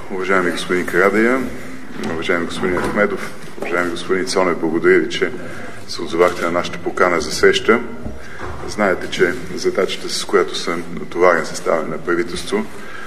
Уважаеми господин Карадайъ, уважаеми господин Ахмедов, уважаеми господин Цонев, благодаря ви, че се отзовахте на нашата покана за среща. Знаете, че задачата, с която съм натоварен съставен на правителство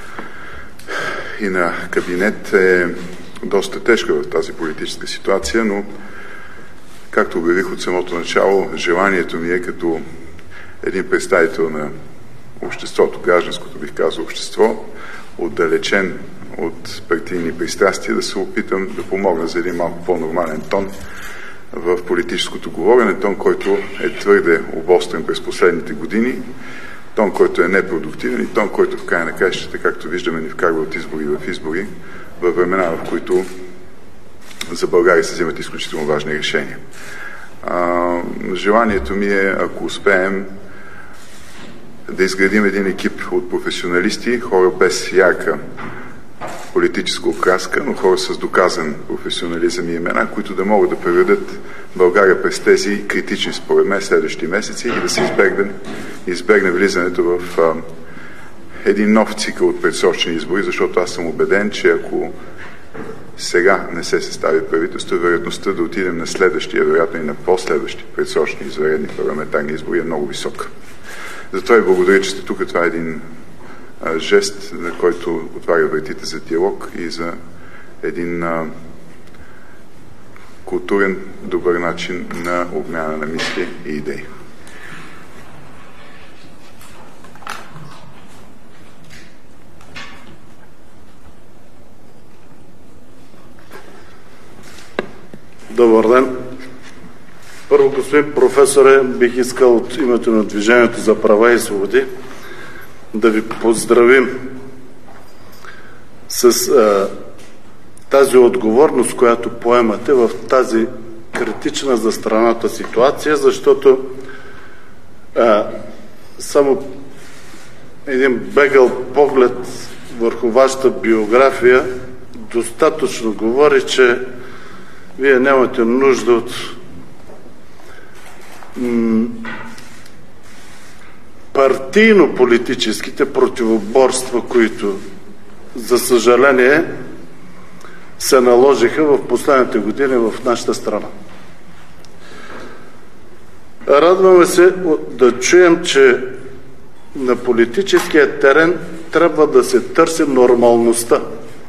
и на кабинет, е доста тежка в тази политическа ситуация, но както обявих от самото начало, желанието ми е като един представител на обществото, гражданското, бих казал, общество, отдалечен от партийни пристрастия, да се опитам да помогна за един малко по-нормален тон в политическото говорене, тон, който е твърде обострен през последните години, тон, който е непродуктивен и тон, който в края на краищата, както виждаме, ни вкарва от избори в избори, във времена, в които за България се вземат изключително важни решения. Желанието ми е, ако успеем, да изградим един екип от професионалисти, хора без ярка политическа окраска, но хора с доказан професионализъм и имена, които да могат да преведат България през тези критични, според мен, следващи месеци и да се избегне влизането в един нов цикъл от предсрочни избори, защото аз съм убеден, че ако сега не се състави правителство, вероятността да отидем на следващия, вероятно и на последващи предсрочни извънредни парламентарни избори е много висока. Затова ви благодаря, че сте тук. Това е един жест, на който отваря вратите за диалог и за един културен, добър начин на обмяна на мисли и идеи. Добър ден! Първо, господин професоре, бих искал от името на Движението за права и свободи да ви поздравим с тази отговорност, която поемате в тази критична за страната ситуация, защото само един бегъл поглед върху вашата биография достатъчно говори, че вие нямате нужда от партийно-политическите противоборства, които, за съжаление, се наложиха в последните години в нашата страна. Радваме се да чуем, че на политическия терен трябва да се търси нормалността.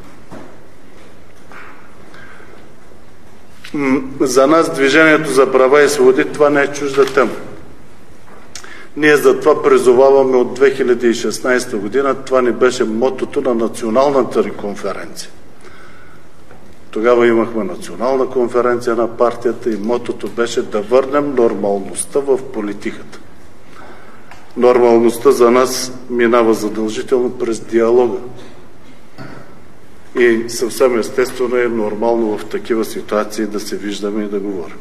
За нас, Движението за права и свободи, това не е чужда тема. Ние затова призоваваме от 2016 година, това ни беше мотото на националната ни конференция. Тогава имахме национална конференция на партията и мотото беше да върнем нормалността в политиката. Нормалността за нас минава задължително през диалога. И съвсем естествено е нормално в такива ситуации да се виждаме и да говорим.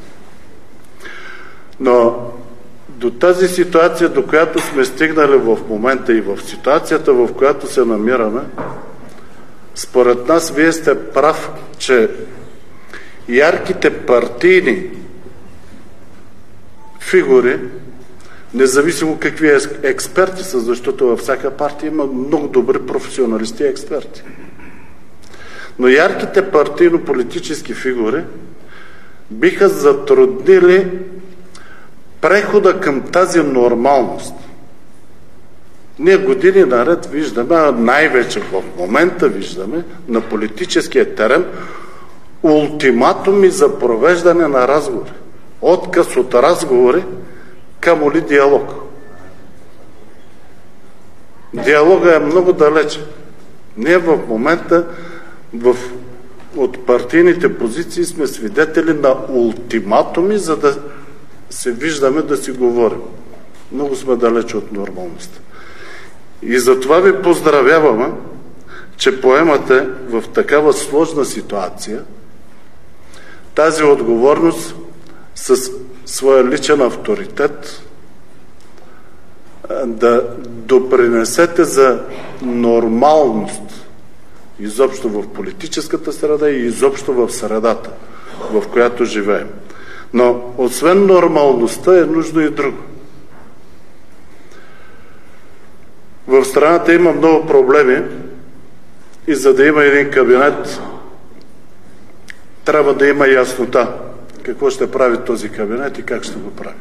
Но до тази ситуация, до която сме стигнали в момента и в ситуацията, в която се намираме, според нас вие сте прав, че ярките партийни фигури, независимо какви експерти са, защото във всяка партия има много добри професионалисти и експерти. Но ярките партийно-политически фигури биха затруднили прехода към тази нормалност. Ние години наред виждаме, а най-вече в момента виждаме на политическия терен ултиматуми за провеждане на разговори. Отказ от разговори, камо ли диалог. Диалога е много далече. Ние в момента от партийните позиции сме свидетели на ултиматуми, за да се виждаме, да си говорим. Много сме далече от нормалността. И затова ви поздравяваме, че поемате в такава сложна ситуация тази отговорност с своя личен авторитет да допринесете за нормалност изобщо в политическата среда и изобщо в средата, в която живеем. Но освен нормалността е нужно и друго. В страната има много проблеми И за да има един кабинет, трябва да има яснота какво ще прави този кабинет и как ще го прави.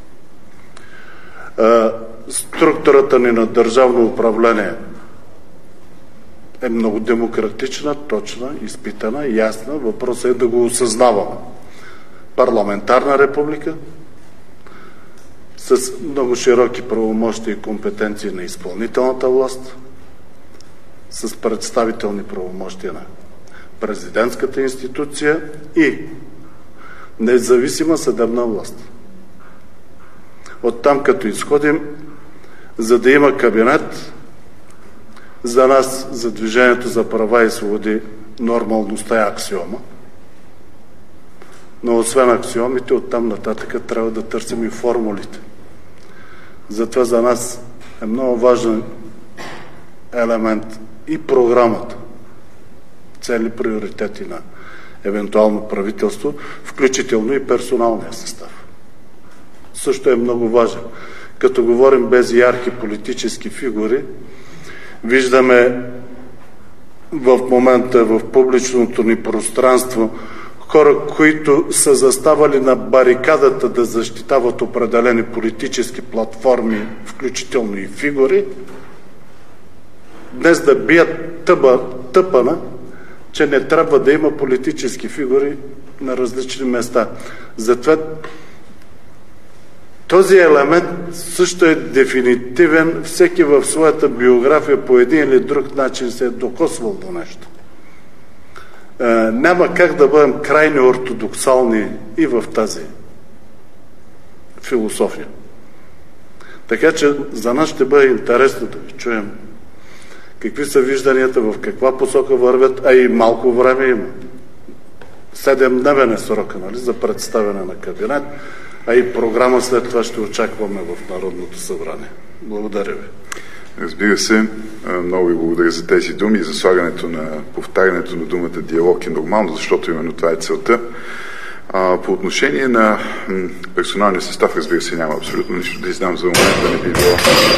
Структурата ни на държавно управление е много демократична, точна, изпитана, ясна. Въпросът е да го осъзнаваме. Парламентарна република с много широки правомощия и компетенции на изпълнителната власт, с представителни правомощия на президентската институция и независима съдебна власт. Оттам като изходим, за да има кабинет, за нас, за Движението за права и свободи, нормалността е аксиома. Но освен аксиомите, оттам нататък трябва да търсим и формулите. Затова за нас е много важен елемент и програмата, цели приоритети на евентуално правителство, включително и персоналния състав. Също е много важен. Като говорим без ярки политически фигури, виждаме в момента в публичното ни пространство хора, които са заставали на барикадата да защитават определени политически платформи, включително и фигури, днес да бият тъпана, че не трябва да има политически фигури на различни места. Затова този елемент също е дефинитивен. Всеки в своята биография по един или друг начин се е докосвал до нещо. Няма как да бъдем крайни ортодоксални и в тази философия. Така че за нас ще бъде интересно да ви чуем какви са вижданията, в каква посока вървят, а и малко време има. 7-дневен е срока, нали, за представяне на кабинет, а и програма след това ще очакваме в Народното събрание. Благодаря ви. Разбира се, много ви благодаря за тези думи и за повтарянето на думата диалог е нормално, защото именно това е целта. По отношение на персоналния състав, разбира се, няма абсолютно нищо да издам за момента, не би било.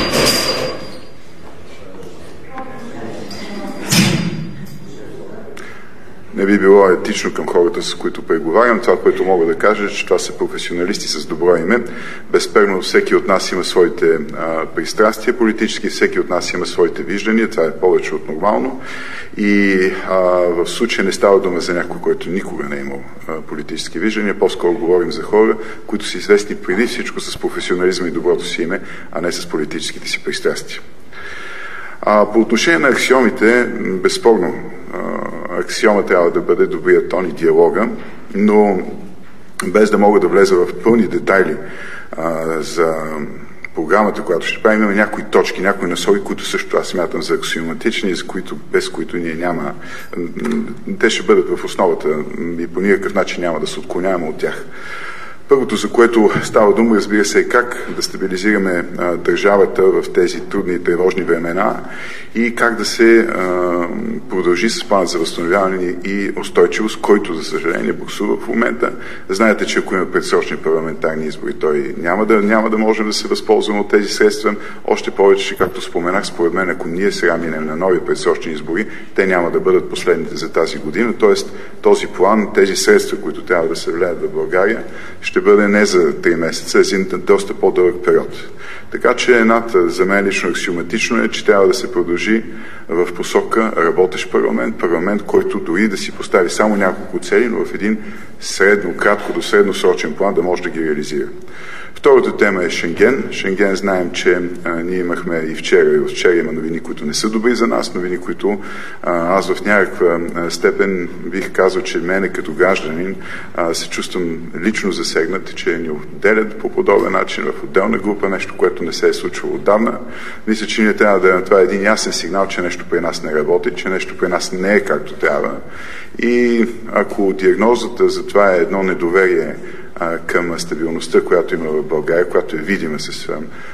Не би било етично към хората, с които преговарям. Това, което мога да кажа, че това са професионалисти с добро име. Безспорно всеки от нас има своите пристрастия политически, всеки от нас има своите виждания. Това е повече от нормално. И в случая не става дума за някой, който никога не е имал политически виждания. По-скоро говорим за хора, които са известни преди всичко с професионализма и доброто си име, а не с политическите си пристрастия. По отношение на аксиомите, безспорно, аксиома трябва да бъде добрият тон и диалога, но без да мога да влеза в пълни детайли за програмата, която ще правим, има някои точки, някои насоки, които също аз смятам за аксиоматични, без които ние няма. Те ще бъдат в основата и по никакъв начин няма да се отклоняваме от тях. Първото, за което става дума, разбира се, е как да стабилизираме държавата в тези трудни и тревожни времена и как да се продължи с план за възстановяване и устойчивост, който, за съжаление, буксува в момента. Знаете, че ако има предсрочни парламентарни избори, той няма да може да се възползваме от тези средства. Още повече, че, както споменах, според мен, ако ние сега минем на нови предсрочни избори, те няма да бъдат последните за тази година. Тоест, този план, тези средства, които трябва да се влеят в България, ще бъде не за 3 месеца, а за един доста по-дълъг период. Така че за мен лично аксиоматично е, че трябва да се продължи в посока работещ парламент, който дори да си постави само няколко цели, но в един кратко до средносрочен план да може да ги реализира. Втората тема е Шенген. Шенген знаем, че ние имахме и вчера има новини, които не са добри за нас, новини, които аз в някаква степен бих казал, че мене като гражданин се чувствам лично засегнат, че ни отделят по подобен начин в отделна група, нещо, което не се е случвало отдавна. Мисля, че ние трябва да... Това е един ясен сигнал, че нещо при нас не работи, че нещо при нас не е както трябва. И ако диагнозата за това е едно недоверие към стабилността, която има в България, която е видима с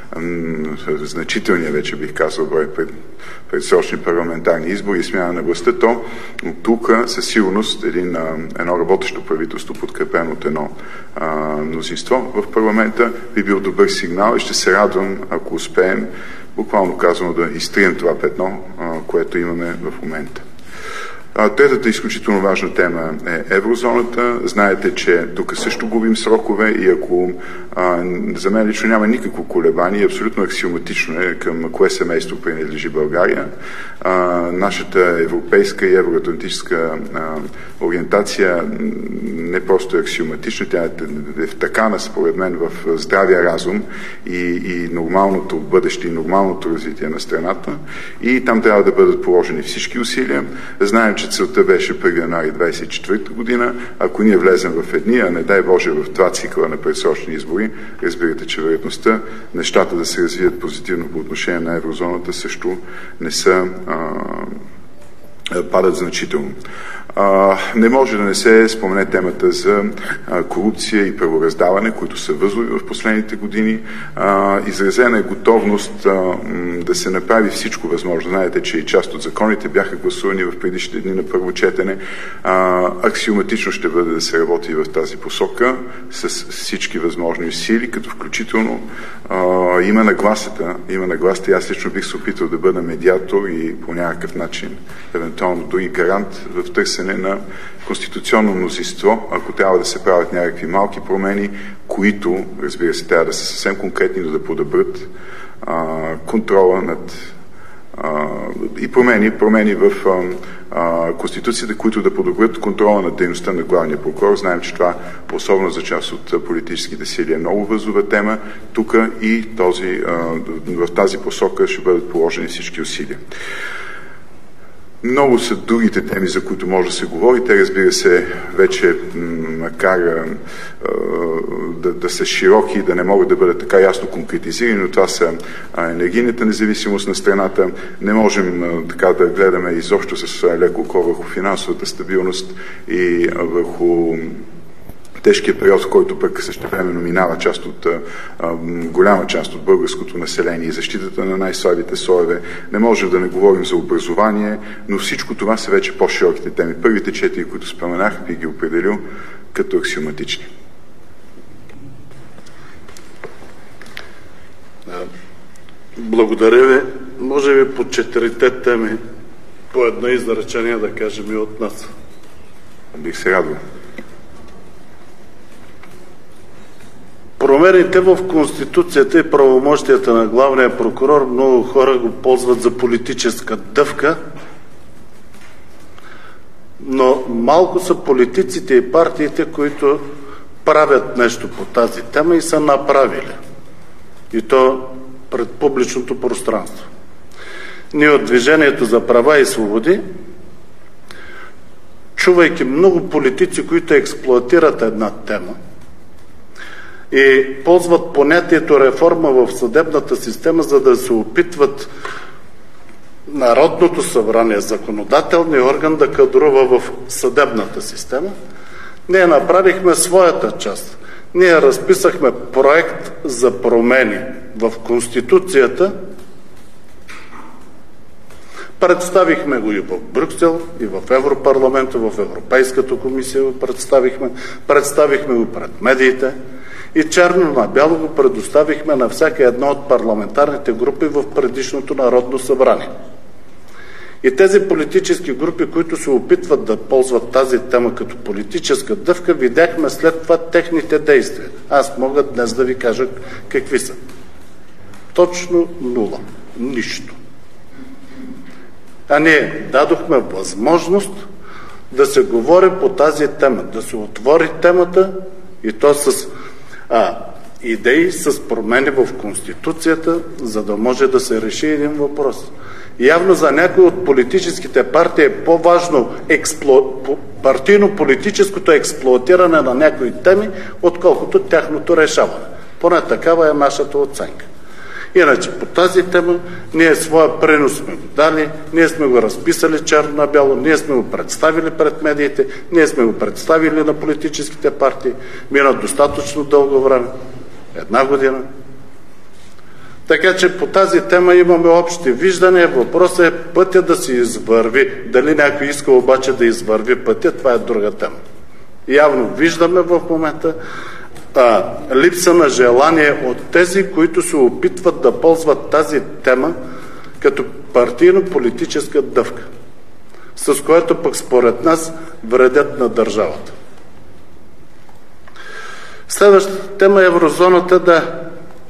значителния, вече бих казал, брой предсрочни парламентарни избори и смяна на властта, то тук със сигурност едно работещо правителство, подкрепено от едно мнозинство в парламента, би бил добър сигнал и ще се радвам, ако успеем, буквално казано, да изтрием това петно, което имаме в момента. Третата изключително важна тема е еврозоната. Знаете, че тук също губим срокове и ако за мен лично няма никакво колебание, абсолютно аксиоматично е към кое семейство принадлежи България. Нашата европейска и евроатлантическа ориентация не просто е аксиоматична, тя е втъкана според мен в здравия разум и нормалното бъдеще и нормалното развитие на страната. И там трябва да бъдат положени всички усилия. Знаем, че целта беше 1 януари 2024 година. Ако ние влезем в едни, а не дай Боже в 2 цикла на предсрочни избори, разбирате, че вероятността нещата да се развият позитивно по отношение на еврозоната също не са падат значително. Не може да не се спомене темата за корупция и правораздаване, които са възлови в последните години. Изразена е готовност да се направи всичко възможно. Знаете, че и част от законите бяха гласувани в предишните дни на първо четене. Аксиоматично ще бъде да се работи в тази посока с всички възможни сили, като включително има нагласата. И аз лично бих се опитал да бъда медиатор и по някакъв начин, евентуално дори гарант в търсене на конституционно мнозинство, ако трябва да се правят някакви малки промени, които, разбира се, трябва да са съвсем конкретни, но да подобрят контрола над и промени в Конституцията, които да подобрят контрола на дейността на главния прокурор. Знаем, че това, особено за част от политическите сили, е много възлова тема. Тук и в тази посока ще бъдат положени всички усилия. Много са другите теми, за които може да се говори. Те, разбира се, вече макар да са широки и да не могат да бъдат така ясно конкретизирани, но това са енергийната независимост на страната. Не можем така да гледаме изобщо с леко око върху финансовата стабилност и върху тежкия период, в който пък същевременно минава голяма част от българското население и защитата на най-слабите слоеве. Не може да не говорим за образование, но всичко това са вече по-широките теми. Първите 4, които споменах, би ги определил като аксиоматични. Благодаря ви. Може би по 4 теми по едно изречение да кажем и от нас. Бих се радвал. Промените в Конституцията и правомощията на главния прокурор много хора го ползват за политическа дъвка, но малко са политиците и партиите, които правят нещо по тази тема и са направили. И то пред публичното пространство. Ние от Движението за права и свободи, чувайки много политици, които експлоатират една тема, и ползват понятието реформа в съдебната система, за да се опитват Народното събрание, законодателния орган, да кадрува в съдебната система. Ние направихме своята част. Ние разписахме проект за промени в Конституцията, представихме го и в Брюксел, и в Европарламента, в Европейската комисия го представихме го пред медиите. И черно на бяло го предоставихме на всяка една от парламентарните групи в предишното Народно събрание. И тези политически групи, които се опитват да ползват тази тема като политическа дъвка, видяхме след това техните действия. Аз мога днес да ви кажа какви са. Точно нула. Нищо. А ние дадохме възможност да се говори по тази тема, да се отвори темата и то с идеи, с промени в Конституцията, за да може да се реши един въпрос. Явно за някои от политическите партии е по-важно партийно-политическото експлоатиране на някои теми, отколкото тяхното решаване. Поне такава е нашата оценка. Иначе по тази тема ние своя принос сме го дали, ние сме го разписали черно на бяло, ние сме го представили пред медиите, ние сме го представили на политическите партии. Мина достатъчно дълго време, 1 година. Така че по тази тема имаме общи виждания. Въпросът е пътя да се извърви. Дали някой иска обаче да извърви пътя, това е друга тема. Явно виждаме в момента липса на желание от тези, които се опитват да ползват тази тема като партийно-политическа дъвка. с което пък според нас вредят на държавата. Следващата тема е еврозоната. Да,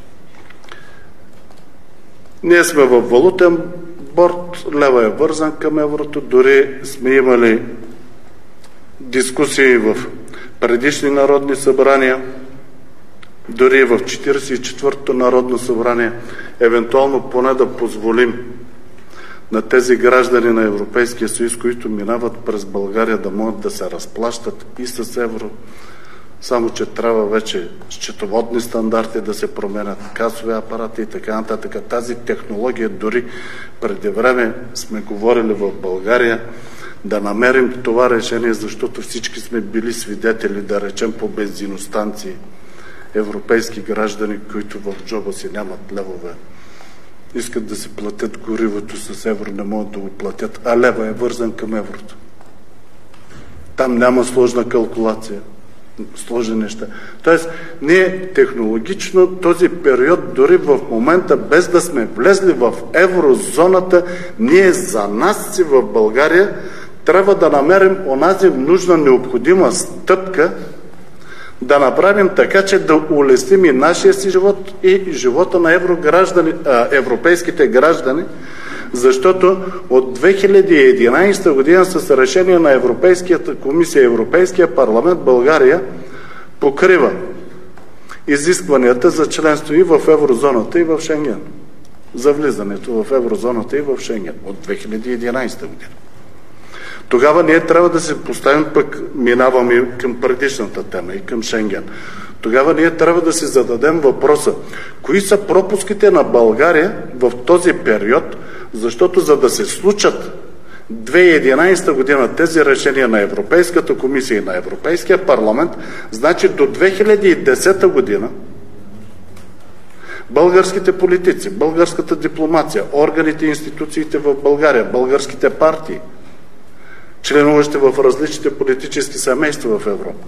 ние сме в валутен борд, лева е вързан към еврото, дори сме имали дискусии в предишни народни събрания, дори в 44-то народно събрание, евентуално поне да позволим на тези граждани на Европейския съюз, които минават през България, да могат да се разплащат и с евро, само че трябва вече счетоводни стандарти да се променят, касови апарати и така нататък. Тази технология дори преди време сме говорили в България да намерим това решение, защото всички сме били свидетели, да речем по бензиностанции, европейски граждани, които в джоба си нямат левове, искат да си платят горивото с евро, не могат да го платят, а лева е вързан към еврото. Там няма сложна калкулация, сложни неща. Тоест, ние технологично този период, дори в момента, без да сме влезли в еврозоната, ние за нас си в България трябва да намерим онази нужна, необходима стъпка, да направим така, че да улесним и нашия си живот, и живота на европейските граждани, защото от 2011 година с решение на Европейската комисия и Европейския парламент България покрива изискванията за членство и в еврозоната, и в Шенген. За влизането в еврозоната и в Шенген от 2011 година. Тогава ние трябва да се поставим, пък минаваме към предишната тема и към Шенген. Тогава ние трябва да си зададем въпроса: кои са пропуските на България в този период, защото за да се случат 2011 година тези решения на Европейската комисия и на Европейския парламент, значи до 2010 година българските политици, българската дипломация, органите и институциите в България, българските партии, членуващи в различните политически семейства в Европа,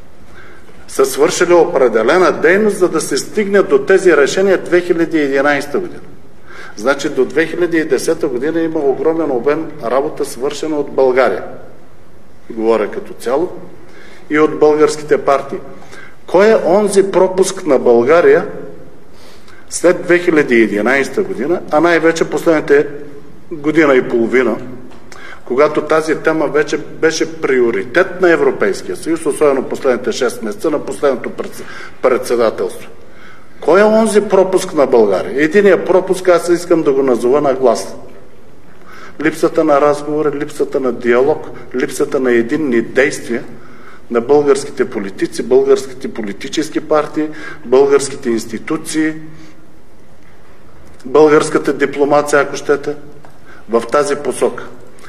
са свършили определена дейност, за да се стигне до тези решения 2011 година. Значи до 2010 година има огромен обем работа, свършена от България. Говоря като цяло и от българските партии. Кой е онзи пропуск на България след 2011 година, а най-вече последните година и половина, когато тази тема вече беше приоритет на Европейския съюз, особено последните 6 месеца на последното председателство? Кой е онзи пропуск на България? Единият пропуск, аз искам да го назова на глас. Липсата на разговор, липсата на диалог, липсата на единни действия на българските политици, българските политически партии, българските институции, българската дипломация, ако щете, в тази посока.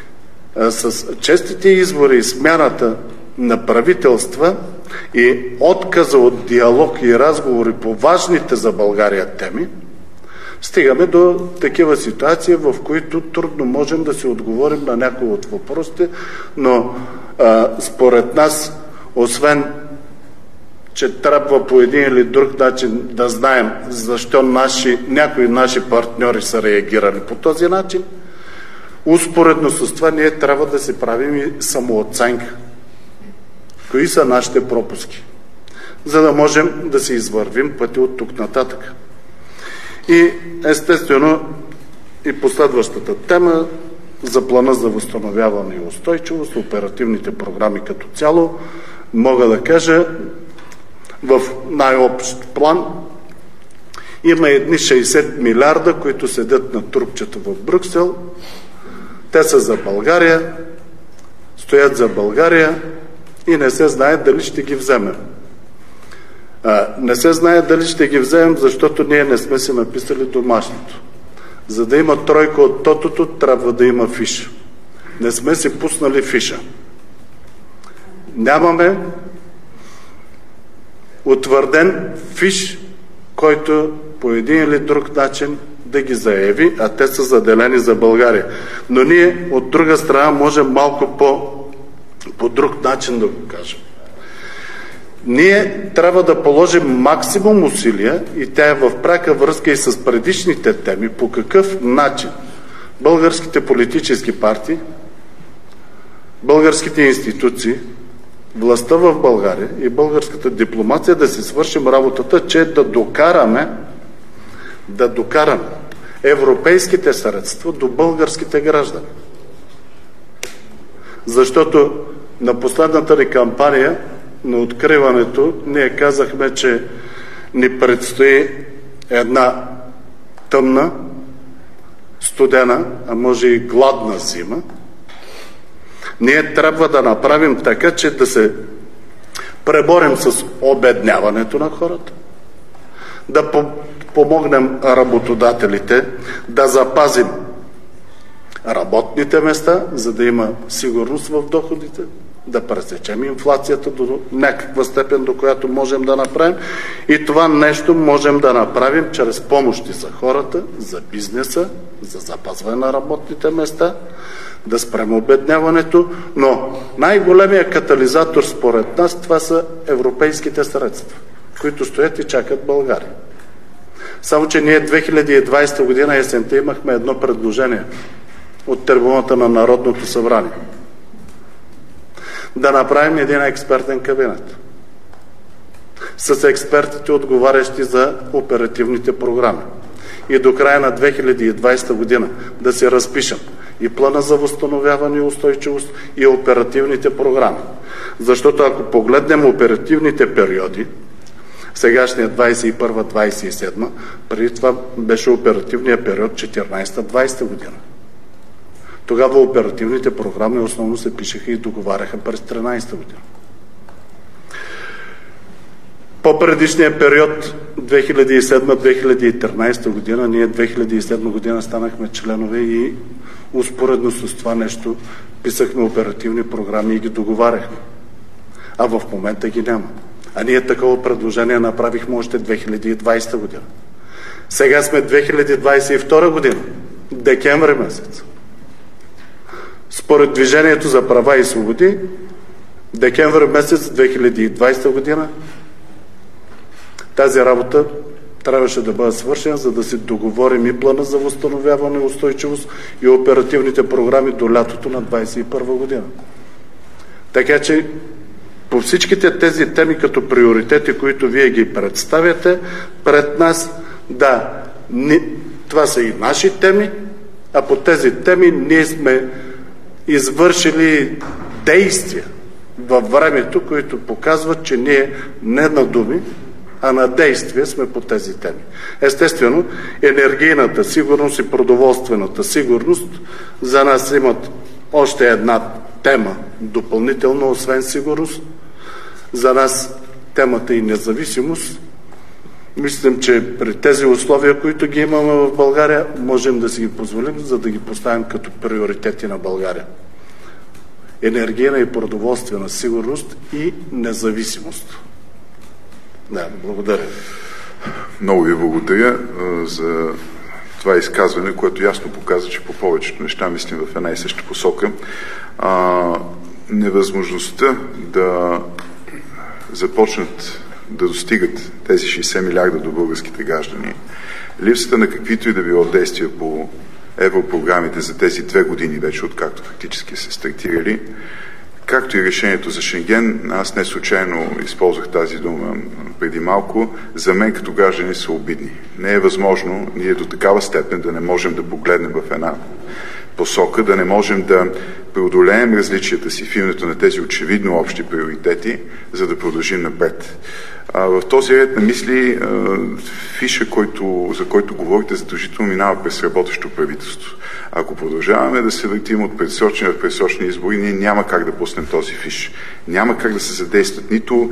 С честите избори и смяната на правителства и отказа от диалог и разговори по важните за България теми, стигаме до такива ситуации, в които трудно можем да си отговорим на някои от въпросите, но според нас, освен че трябва по един или друг начин да знаем защо някои наши партньори са реагирали по този начин, успоредно с това ние трябва да си правим и самооценка. Кои са нашите пропуски, за да можем да се извървим пътя от тук нататък. И естествено и последващата тема за плана за възстановяване и устойчивост, оперативните програми като цяло, мога да кажа в най-общ план има едни 60 милиарда, които седят на трупчета в Брюксел. Те са за България, стоят за България и не се знае дали ще ги вземем. Не се знае дали ще ги вземем, защото ние не сме си написали домашното. За да има тройка от тотото, трябва да има фиша. Не сме си пуснали фиша. Нямаме утвърден фиш, който по един или друг начин да ги заяви, а те са заделени за България. Но ние от друга страна можем малко по друг начин да го кажем. Ние трябва да положим максимум усилия, и тя е в пряка връзка и с предишните теми, по какъв начин българските политически партии българските институции, властта в България и българската дипломация да си свършим работата, че да докараме европейските средства до българските граждани. Защото на последната ни кампания на откриването ние казахме, че ни предстои една тъмна, студена, а може и гладна зима. Ние трябва да направим така, че да се преборим с обедняването на хората, да помогнем работодателите да запазим работните места, за да има сигурност в доходите, да пресечем инфлацията до някаква степен, до която можем да направим. И това нещо можем да направим чрез помощи за хората, за бизнеса, за запазване на работните места, да спрем обедняването, но най-големия катализатор според нас това са европейските средства, които стоят и чакат България. Само че ние 2020 година есента имахме едно предложение от трибуната на Народното събрание. Да направим един експертен кабинет с експертите, отговарящи за оперативните програми. И до края на 2020 година да се разпишем и плана за възстановяване и устойчивост, и оперативните програми. Защото ако погледнем оперативните периоди, сегашния 21-27, преди това беше оперативния период 14-20 година. Тогава оперативните програми основно се пишеха и договаряха през 13 година. По-предишния период 2007-2013 година, ние 2007 година станахме членове и успоредно с това нещо писахме оперативни програми и ги договаряхме. А в момента ги няма. А ние такова предложение направихме още 2020 година. Сега сме 2022 година, декември месец. Според Движението за права и свободи, декември месец 2020 година тази работа трябваше да бъде свършена, за да се договорим и плана за възстановяване и устойчивост и оперативните програми до лятото на 2021 година. Така че по всичките тези теми като приоритети, които вие ги представяте пред нас, да, това са и наши теми, а по тези теми ние сме извършили действия във времето, които показват, че ние не на думи, а на действия сме по тези теми. Естествено, енергийната сигурност и продоволствената сигурност за нас имат още една тема допълнително, освен сигурност. За нас темата и независимост. Мислим, че при тези условия, които ги имаме в България, можем да си ги позволим, за да ги поставим като приоритети на България. Енергийна и продоволствена сигурност и независимост. Да, благодаря. Много ви благодаря за това изказване, което ясно показва, че по повечето неща мислим в една и съща посока. Невъзможността да започнат да достигат тези 60 милиарда до българските граждани, липсата на каквито и да било действия по европрограмите за тези 2 години вече, откакто фактически се стартирали, както и решението за Шенген, аз не случайно използвах тази дума преди малко, за мен като граждани са обидни. Не е възможно ние до такава степен да не можем да погледнем в една посока, да не можем да преодолеем различията си в името на тези очевидно общи приоритети, за да продължим напред. В този ред на мисли фиша, за който говорите, задължително минава през работещо правителство. Ако продължаваме да се въртим от предсрочни в предсрочни избори, ние няма как да пуснем този фиш. Няма как да се задействат нито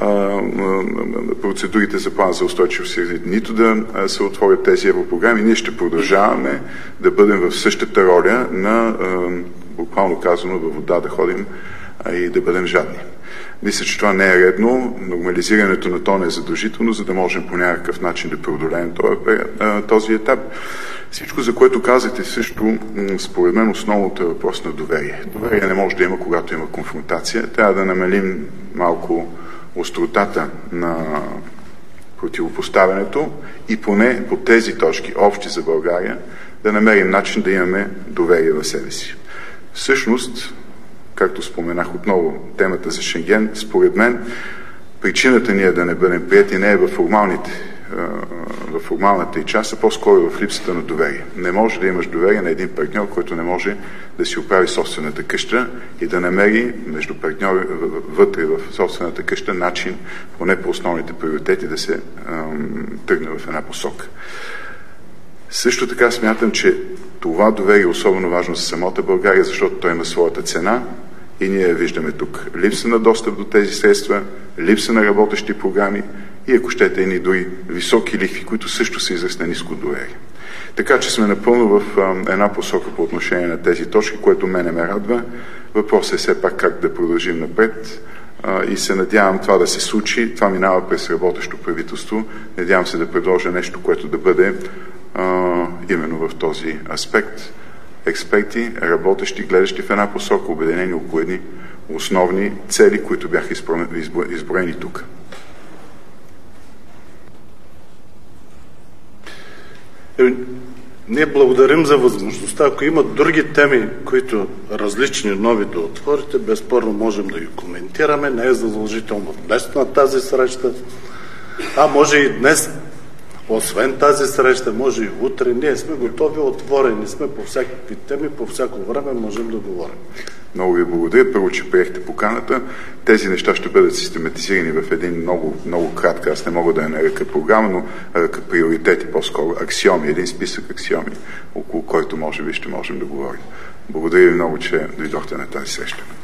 процедурите за план за устойчивост и развитие, нито да се отворят тези европрограми. Ние ще продължаваме да бъдем в същата роля на, буквално казано, във вода да ходим и да бъдем жадни. Мисля, че това не е редно. Нормализирането на то не е задължително, за да можем по някакъв начин да преодолеем този етап. Всичко, за което казахте също, според мен основното е въпрос на доверие. Доверие не може да има, когато има конфронтация. Трябва да намалим малко остротата на противопоставянето и поне по тези точки, общи за България, да намерим начин да имаме доверие в себе си. Всъщност, Както споменах отново, темата за Шенген, според мен, причината ние да не бъдем прияти не е в формалната и част, а по-скоро в липсата на доверие. Не може да имаш доверие на един партньор, който не може да си оправи собствената къща и да намери между партньори вътре в собствената къща начин, поне по основните приоритети, да се тръгне в една посока. Също така смятам, че това доверие е особено важно за самата България, защото той има своята цена и ние виждаме тук липса на достъп до тези средства, липса на работещи програми и, ако щете, и дори високи лихви, които също са израз на ниско доверие. Така че сме напълно в една посока по отношение на тези точки, което мене ме радва. Въпросът е все пак как да продължим напред и се надявам това да се случи. Това минава през работещо правителство. Надявам се да предложа нещо, което да бъде именно в този аспект. Експерти, работещи, гледащи в една посока, обединени около едни основни цели, които бяха изброени тук. Ние благодарим за възможността. Ако има други теми, които различни, нови да отворите, безспорно можем да ги коментираме. Не е задължително днес на тази среща, а може и днес. Освен тази среща, може и утре. Ние сме готови, отворени сме по всякакви теми, по всяко време можем да говорим. Много ви благодаря. Първо, че приехте поканата. Тези неща ще бъдат систематизирани в един много кратка, аз не мога да я нарека програма, но приоритети, по-скоро аксиоми, един списък аксиоми, около който може би ще можем да говорим. Благодаря ви много, че дойдохте на тази среща.